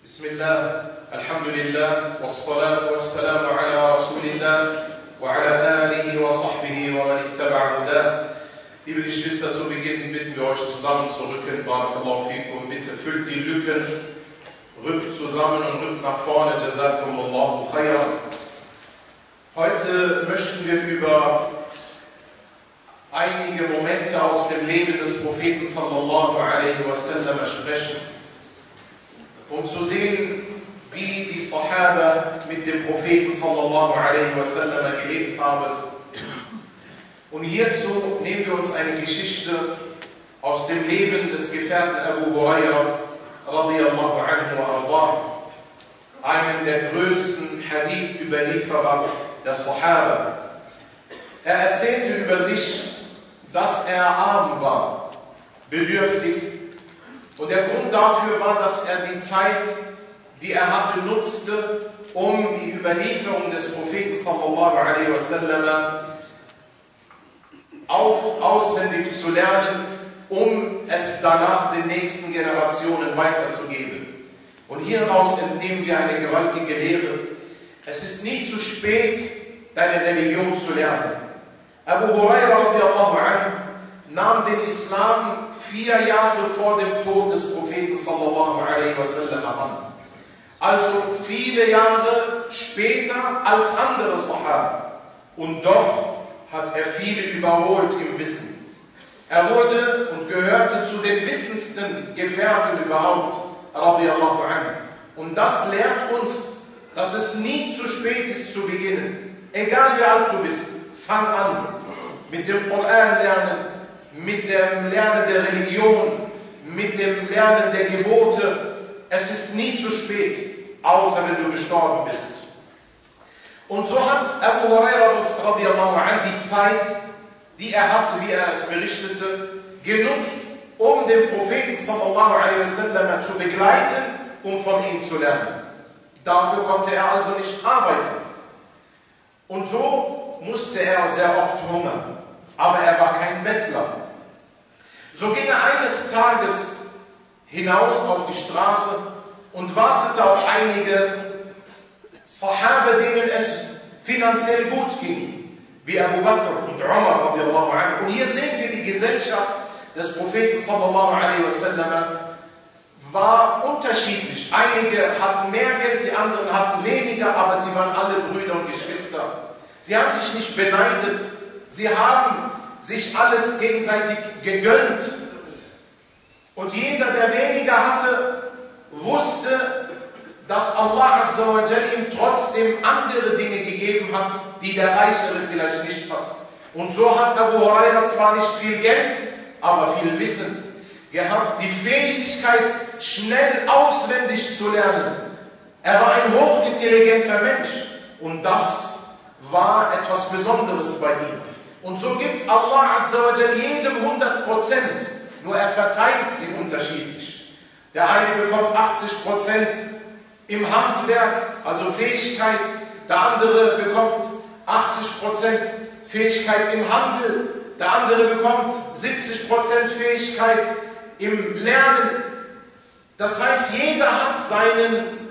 بسم الله الحمد لله والصلاة والسلام على رسول الله وعلى آله وصحبه ومن اتبع هداه. Liebe Geschwister, zu Beginn bitten wir euch zusammenzurücken. Barakallahu fikum. Bitte füllt die Lücken, rückt zusammen und rückt nach vorne. Jazakumullahu khairan. Heute möchten wir über einige Momente aus dem Leben des Propheten sallallahu alaihi wasallam sprechen, um zu sehen, wie die Sahaba mit dem Propheten sallallahu alaihi wasallam gelebt haben. Und hierzu nehmen wir uns eine Geschichte aus dem Leben des Gefährten Abu Huraira radiyallahu anhu wa ardah, einem der größten Hadith-Überlieferer der Sahaba. Er erzählte über sich, dass er arm war, bedürftig. Und der Grund dafür war, dass er die Zeit, die er hatte, nutzte, um die Überlieferung des Propheten sallallahu alaihi wasallam auswendig zu lernen, um es danach den nächsten Generationen weiterzugeben. Und hieraus entnehmen wir eine gewaltige Lehre. Es ist nie zu spät, deine Religion zu lernen. Abu Huraira radiyallahu anhu nahm den Islam 4 Jahre vor dem Tod des Propheten sallallahu alaihi wasallam an. Also viele Jahre später als andere Sahaba. Und doch hat er viele überholt im Wissen. Er wurde und gehörte zu den wissendsten Gefährten überhaupt, radiyallahu anhu. Und das lehrt uns, dass es nie zu spät ist zu beginnen. Egal wie alt du bist, fang an. Mit dem Koran lernen, mit dem Lernen der Religion, mit dem Lernen der Gebote. Es ist nie zu spät, außer wenn du gestorben bist. Und so hat Abu Huraira radiyallahu anhu die Zeit, die er hatte, wie er es berichtete, genutzt, um den Propheten sallallahu alaihi wasallam zu begleiten, um von ihm zu lernen. Dafür konnte er also nicht arbeiten. Und so musste er sehr oft hungern. Aber er war kein Bettler. So ging er eines Tages hinaus auf die Straße und wartete auf einige Sahaba, denen es finanziell gut ging, wie Abu Bakr und Umar radiyallahu anhu. Und hier sehen wir, die Gesellschaft des Propheten sallallahu alaihi wasallam war unterschiedlich. Einige hatten mehr Geld, die anderen hatten weniger, aber sie waren alle Brüder und Geschwister. Sie haben sich nicht beneidet, sie haben sich alles gegenseitig gegönnt. Und jeder, der weniger hatte, wusste, dass Allah azza wa jal ihm trotzdem andere Dinge gegeben hat, die der Reichere vielleicht nicht hat. Und so hat Abu Huraira zwar nicht viel Geld, aber viel Wissen gehabt, die Fähigkeit, schnell auswendig zu lernen. Er war ein hochintelligenter Mensch und das war etwas Besonderes bei ihm. Und so gibt Allah azza wa jal jedem 100%, nur er verteilt sie unterschiedlich. Der eine bekommt 80% im Handwerk, also Fähigkeit, der andere bekommt 80% Fähigkeit im Handel, der andere bekommt 70% Fähigkeit im Lernen. Das heißt, jeder hat seinen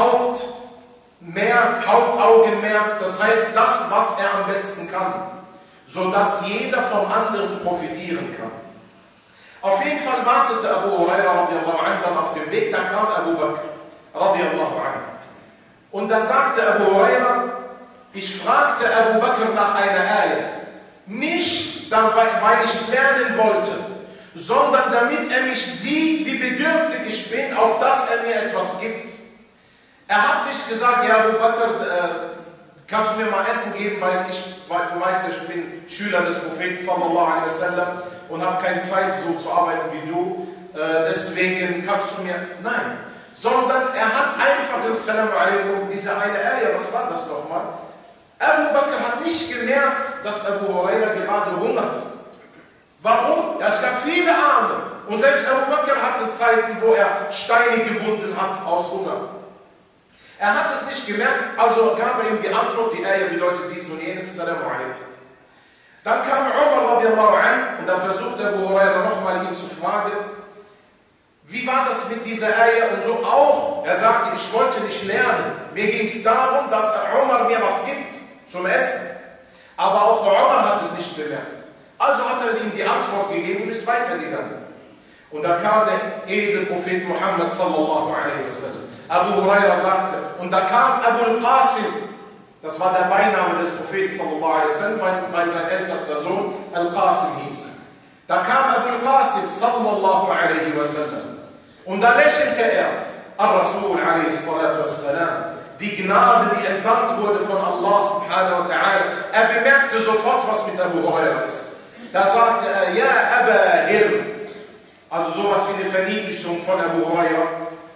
Hauptaugenmerk, das heißt das, was er am besten kann, sodass jeder vom anderen profitieren kann. Auf jeden Fall wartete Abu Huraira radiyallahu anhu dann auf dem Weg, da kam Abu Bakr radiyallahu anhu. Und da sagte Abu Huraira, ich fragte Abu Bakr nach einer Ayah, nicht weil ich lernen wollte, sondern damit er mich sieht, wie bedürftig ich bin, auf dass er mir etwas gibt. Er hat nicht gesagt, ja Abu Bakr, kannst du mir mal Essen geben, weil du weißt ja, ich bin Schüler des Propheten sallallahu alaihi wasallam und habe keine Zeit so zu arbeiten wie du, deswegen kannst du mir, nein. Sondern er hat einfach, Assalamu alaikum, diese eine Ayah, was war das nochmal? Abu Bakr hat nicht gemerkt, dass Abu Huraira gerade hungert. Warum? Ja, es gab viele Arme. Und selbst Abu Bakr hatte Zeiten, wo er Steine gebunden hat aus Hunger. Er hat es nicht gemerkt, also gab er ihm die Antwort, die Ayah bedeutet dies und jenes, Assalamu alaikum. Dann kam Umar radiyallahu anhu und da versuchte Abu Huraira nochmal ihn zu fragen, Wie war das mit dieser Eier und so auch? Er sagte, ich wollte nicht lernen. Mir ging es darum, dass Umar mir was gibt zum Essen. Aber auch Umar hat es nicht bemerkt. Also hat er ihm die Antwort gegeben und ist weitergegangen. Und da kam der edle Prophet Muhammad sallallahu alaihi wasallam. Abu Huraira sagte, und da kam Abu al-Qasim, das war der Beiname des Propheten sallallahu alaihi wasallam, weil sein ältester Sohn al-Qasim hieß. Da kam Abu al-Qasim sallallahu alaihi wasallam. Und da lächelte er, Al-Rasul alaihi salatu wassalam, die Gnade, die entsandt wurde von Allah subhanahu wa ta'ala. Er bemerkte sofort, was mit Abu Huraira ist. Da sagte er, ja Aba Hir, also sowas wie eine Verniedlichung von Abu Huraira.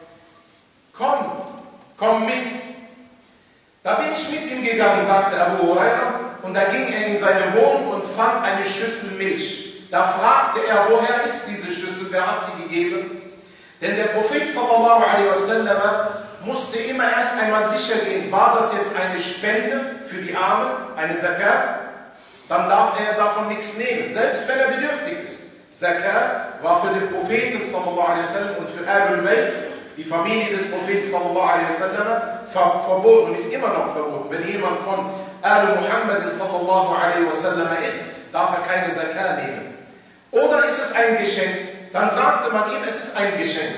Komm mit. Da bin ich mit ihm gegangen, sagte Abu Huraira, und da ging er in seine Wohnung und fand eine Schüssel Milch. Da fragte er, woher ist diese Schüssel, wer hat sie gegeben? Denn der Prophet sallallahu alaihi wasallam musste immer erst einmal sicher gehen, war das jetzt eine Spende für die Armen, eine Zakat? Dann darf er davon nichts nehmen, selbst wenn er bedürftig ist. Zakat war für den Propheten sallallahu alaihi wasallam und für Ahlul Bayt, die Familie des Propheten sallallahu alaihi wasallam, verboten und ist immer noch verboten. Wenn jemand von Ahl Muhammad sallallahu alaihi wasallam ist, darf er keine Zakat nehmen. Oder ist es ein Geschenk? Dann sagte man ihm, es ist ein Geschenk.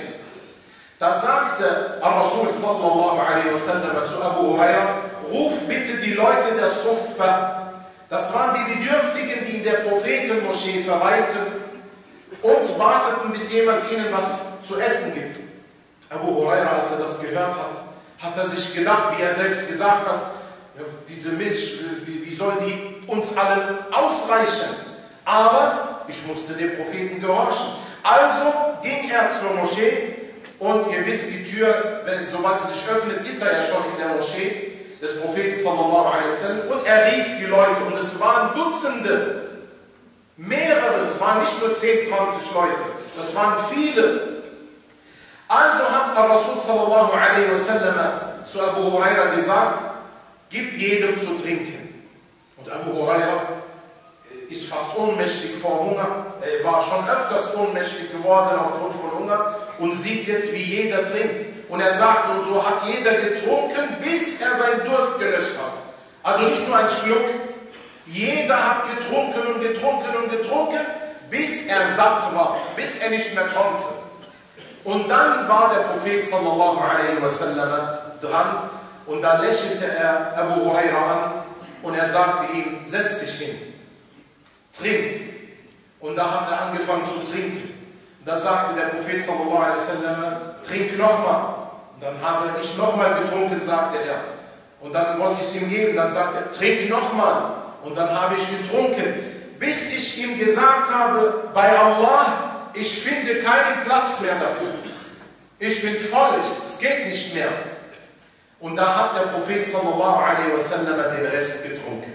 Da sagte Al-Rasul sallallahu alaihi wasallam zu Abu Huraira, ruf bitte die Leute der Suffa. Das waren die Bedürftigen, die in der Prophetenmoschee verweilten und warteten, bis jemand ihnen was zu essen gibt. Abu Huraira, als er das gehört hat, hat er sich gedacht, wie er selbst gesagt hat, diese Milch, wie soll die uns allen ausreichen? Aber ich musste dem Propheten gehorchen. Also ging er zur Moschee und ihr wisst, die Tür, sobald sie sich öffnet, ist er ja schon in der Moschee des Propheten sallallahu alaihi wasallam und er rief die Leute und es waren Dutzende, mehrere, es waren nicht nur 10, 20 Leute, das waren viele. Also hat Al-Rasul sallallahu alaihi wasallam zu Abu Huraira gesagt, gib jedem zu trinken. Und Abu Huraira ist fast ohnmächtig vor Hunger. Er war schon öfters ohnmächtig geworden aufgrund von Hunger und sieht jetzt, wie jeder trinkt. Und er sagt, und so hat jeder getrunken, bis er seinen Durst gelöscht hat. Also nicht nur ein Schluck. Jeder hat getrunken und getrunken und getrunken, bis er satt war, bis er nicht mehr konnte. Und dann war der Prophet sallallahu alaihi wasallam dran und dann lächelte er Abu Huraira an und er sagte ihm, setz dich hin. Trink. Und da hat er angefangen zu trinken. Da sagte der Prophet sallallahu alaihi wasallam, trink nochmal. Und dann habe ich nochmal getrunken, sagte er. Und dann wollte ich es ihm geben, dann sagte er, trink nochmal. Und dann habe ich getrunken, bis ich ihm gesagt habe, bei Allah, ich finde keinen Platz mehr dafür. Ich bin voll, es geht nicht mehr. Und da hat der Prophet sallallahu alaihi wasallam den Rest getrunken.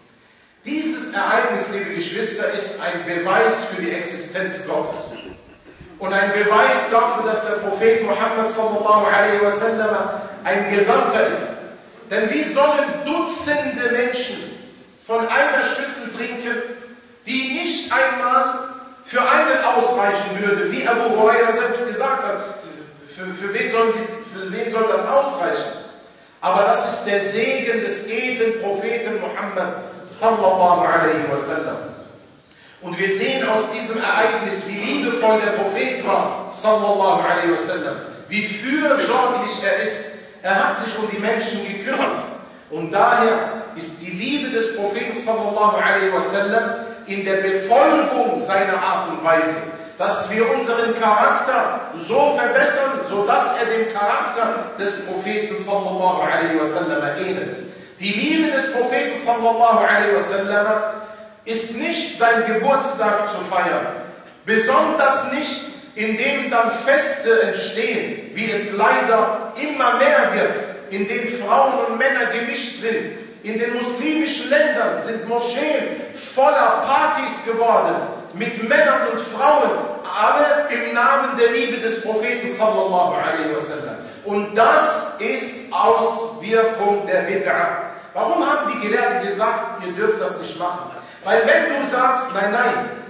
Dieses Ereignis, liebe Geschwister, ist ein Beweis für die Existenz Gottes. Und ein Beweis dafür, dass der Prophet Muhammad sallallahu alaihi wasallam ein Gesandter ist. Denn wie sollen Dutzende Menschen von einer Schüssel trinken, die nicht einmal für einen ausreichen würde, wie Abu Huraira selbst gesagt hat, für wen soll das ausreichen? Aber das ist der Segen des edlen Propheten Muhammad sallallahu alaihi wasallam. Und wir sehen aus diesem Ereignis, wie liebevoll der Prophet war, sallallahu alaihi wasallam, wie fürsorglich er ist. Er hat sich um die Menschen gekümmert. Und daher ist die Liebe des Propheten sallallahu alaihi wasallam in der Befolgung seiner Art und Weise, dass wir unseren Charakter so verbessern, sodass er dem Charakter des Propheten sallallahu alaihi wasallam ähnelt. Die Liebe des Propheten sallallahu alaihi wasallam ist nicht sein Geburtstag zu feiern, besonders nicht, indem dann Feste entstehen, wie es leider immer mehr wird, in denen Frauen und Männer gemischt sind. In den muslimischen Ländern sind Moscheen voller Partys geworden, mit Männern und Frauen, alle im Namen der Liebe des Propheten sallallahu alaihi wasallam. Und das ist Auswirkung der Bid'ah. Warum haben die Gelehrten gesagt, ihr dürft das nicht machen? Weil wenn du sagst, nein,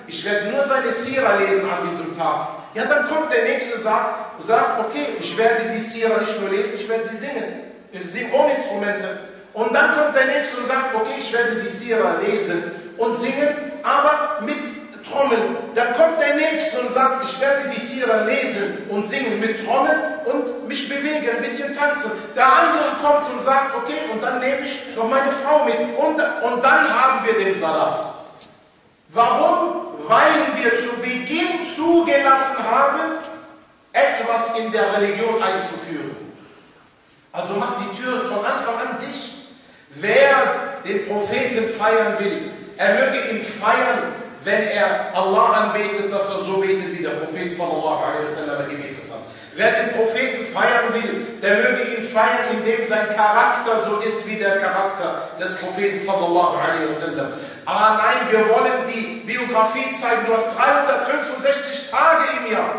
ich werde nur seine Sira lesen an diesem Tag. Ja, dann kommt der Nächste und sagt, okay, ich werde die Sira nicht nur lesen, ich werde sie singen. Ich singe ohne Instrumente. Und dann kommt der Nächste und sagt, okay, ich werde die Sira lesen und singen, aber mit Trommeln. Dann kommt der Nächste und sagt, ich werde die Sira lesen und singen mit Trommeln und mich bewegen, ein bisschen tanzen. Der andere kommt und sagt, okay, und dann nehme ich noch meine Frau mit. Und dann haben wir den Salat. Warum? Weil wir zu Beginn zugelassen haben, etwas in der Religion einzuführen. Also macht die Tür von Anfang an dicht. Wer den Propheten feiern will, er möge ihn feiern, wenn er Allah anbetet, dass er so betet, wie der Prophet sallallahu alaihi wasallam gebetet hat. Wer den Propheten feiern will, der möge ihn feiern, indem sein Charakter so ist wie der Charakter des Propheten sallallahu alaihi wasallam. Aber nein, wir wollen die Biografie zeigen. Du hast 365 Tage im Jahr.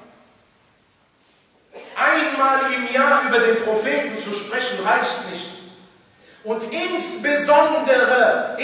Einmal im Jahr über den Propheten zu sprechen, reicht nicht. Und insbesondere,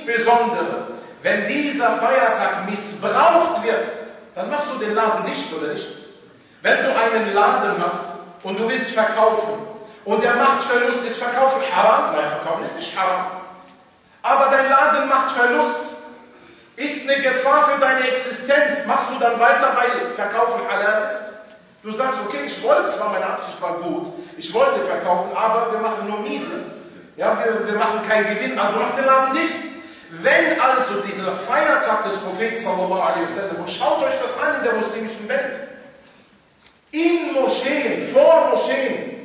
wenn dieser Feiertag missbraucht wird, dann machst du den Laden dicht, oder nicht? Wenn du einen Laden hast und du willst verkaufen und der Machtverlust ist Verkaufen haram, nein, Verkaufen ist nicht haram. Aber dein Laden macht Verlust, ist eine Gefahr für deine Existenz. Machst du dann weiter, weil Verkaufen halal ist? Du sagst, okay, ich wollte zwar, meine Absicht war gut, ich wollte verkaufen, aber wir machen nur miese. Ja, wir machen keinen Gewinn, also mach den Laden dicht. Wenn also dieser Feiertag des Propheten sallallahu alaihi wasallam, und schaut euch das an in der muslimischen Welt, in Moscheen, vor Moscheen,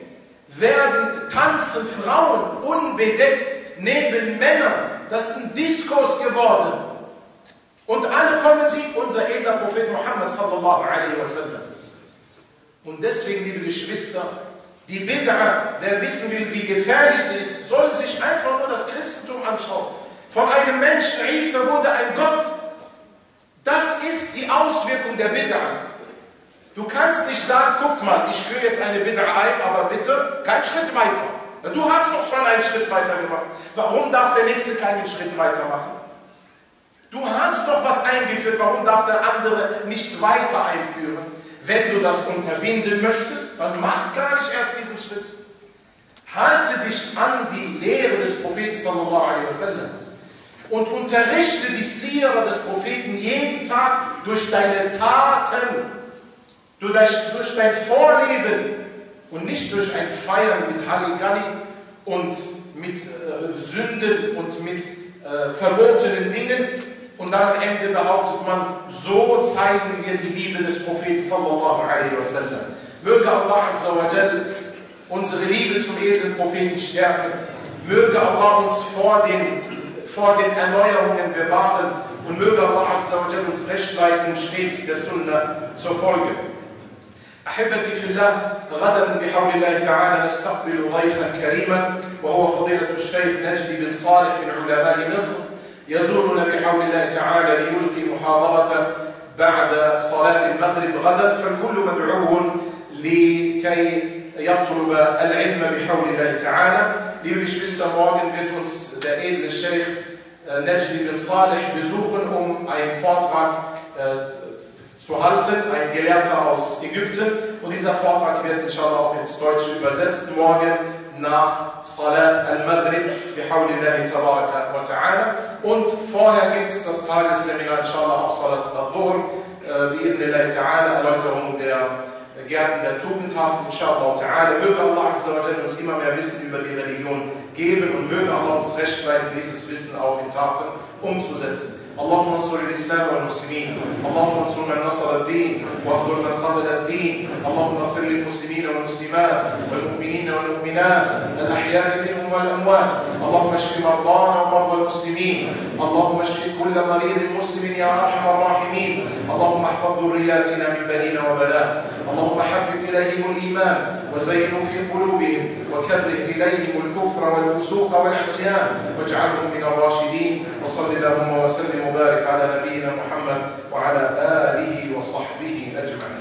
tanzen Frauen unbedeckt neben Männern. Das sind Diskos geworden. Und alle kommen sie, unser edler Prophet Muhammad sallallahu alaihi wasallam. Und deswegen, liebe Geschwister, die Bid'a, wer wissen will, wie gefährlich sie ist, soll sich einfach nur das Christentum anschauen. Von einem Menschen, Isa, wurde ein Gott. Das ist die Auswirkung der Bid'a. Du kannst nicht sagen, guck mal, ich führe jetzt eine Bid'a ein, aber bitte keinen Schritt weiter. Du hast doch schon einen Schritt weiter gemacht. Warum darf der Nächste keinen Schritt weiter machen? Du hast doch was eingeführt, warum darf der andere nicht weiter einführen? Wenn du das unterbinden möchtest, dann mach gar nicht erst diesen Schritt. Halte dich an die Lehre des Propheten sallallahu alaihi wasallam und unterrichte die Sira des Propheten jeden Tag durch deine Taten, durch dein Vorleben und nicht durch ein Feiern mit Halligalli und mit Sünden und mit verbotenen Dingen. Und dann am Ende behauptet man, so zeigen wir die Liebe des Propheten sallallahu alaihi wasallam. Möge Allah azza wa jal unsere Liebe zum edlen Propheten stärken. Möge Allah uns vor den Erneuerungen bewahren. Und möge Allah azza wa jal uns recht leiten, stets der Sunna zur Folge. أحبتي في الله، غدا بحول الله تعالى نستقبل ضيفا كريما وهو فضيلة الشيخ نجدي بن صالح من علماء مصر، يزورنا بحول الله تعالى ليلقي محاضرة بعد صلاة المغرب غدا، فالكل مدعو لكي يطلب العلم بحول الله تعالى. Liebe Geschwister, morgen wird uns der edle Sheikh Najdi bin Saleh besuchen, einen Vortrag zu halten, ein Gelehrter aus Ägypten. Und dieser Vortrag wird inshallah auch ins Deutsche übersetzt morgen nach Salat al-Maghrib bihawlillahi tabaraka wa ta'ala. Und vorher gibt es das Tagesseminar inshallah auf Salat al-Dhuhr bi'idhnillahi ta'ala, Erläuterung der Gärten der Tugendhaften inshallah ta'ala. Möge Allah azza wa jalla uns immer mehr Wissen über die Religion geben und möge Allah uns recht leiten, dieses Wissen auch in Taten umzusetzen. اللهم انصر الاسلام والمسلمين، اللهم انصر من نصر الدين واخذل من خذل الدين، اللهم اغفر للمسلمين والمسلمات والمؤمنين والمؤمنات الاحياء منهم والاموات، اللهم اشف مرضانا ومرضى المسلمين، اللهم اشف كل مريض مسلم يا ارحم الراحمين، اللهم احفظ ذرياتنا من بنين وبنات، اللهم حبب اليهم الايمان وزينه في قلوبهم وكره اليهم الكفر والفسوق والعصيان واجعلهم من الراشدين، وصل اللهم وسلم وبارك على نبينا محمد وعلى آله وصحبه أجمعين.